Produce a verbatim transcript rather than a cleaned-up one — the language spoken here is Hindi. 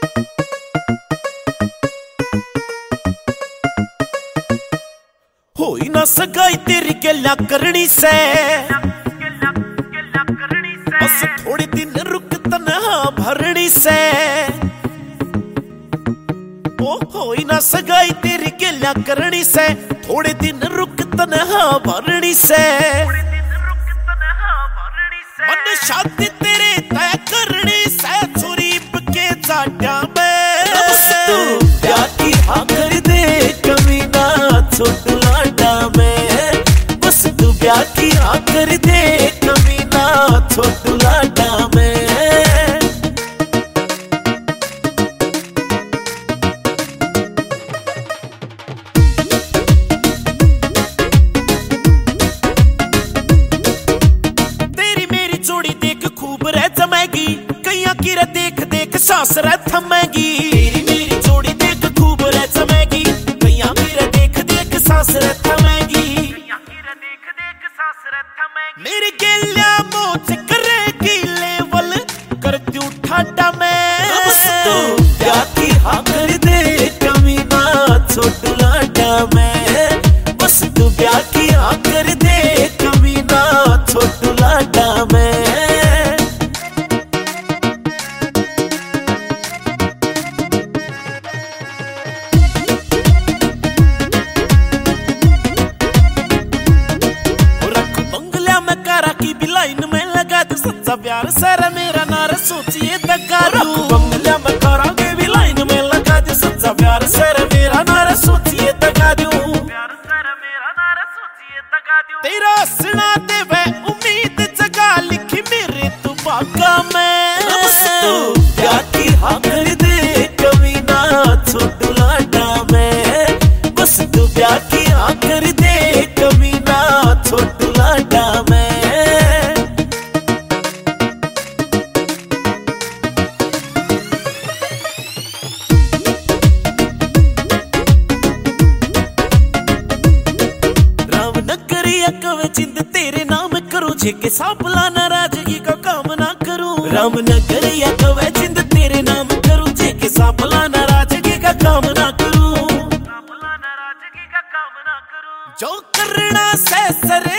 होई ना सगाई तेरी गल्ला करनी से, बस थोड़े दिन रुक तन्हा भरनी से। ओ होई ना सगाई तेरी गल्ला करनी से, थोड़े दिन रुक तन्हा भरनी से। मन शादी तेरे तय करनी से, सुरीप के जाड्या में तू प्यार की हाँ कर दे कमीना छोट लाडा में। बस तू प्यार की हाँ कर दे कमीना छोट लाडा में। तेरी मेरी जोड़ी देख खूब रह जमेगी, कैया की रे देख देख सांस रह थमेगी। तेरी मेरी जोड़ी देख खूब रह जमेगी, कैया की रे देख देख सांस रह थमेगी। मेरी गेलिया मोच करेगी लेवल कर तू ठाडा में। तू प्यार की हाँ कर दे कमीना छोट लाडा में। बस तू प्यार की हाँ कर दे कमीना छोट लाडा में। की लाइन में लगा दे सच्चा प्यार सारा मेरा नारा सोचिए तकारू। बंगला में करांगे भी लाइन में लगा दे सच्चा प्यार सारा मेरा नारा सोचिए तका दूं। तेरा सुना दे वे उम्मीद जगा लिखी मेरे तू बागा में। तू प्यार की हाँ कर दे कमीना छोट लाडा में। बस तू प्यार की हाँ कर दे कमीना छोट लाडा में। कवे चिंद तेरे नाम करूं, झेके सापला नाराजगी का काम ना करूं। राम न करिया कवे चिंद तेरे नाम करूं, झेके सापला नाराजगी का काम ना करूं। जो करना से सर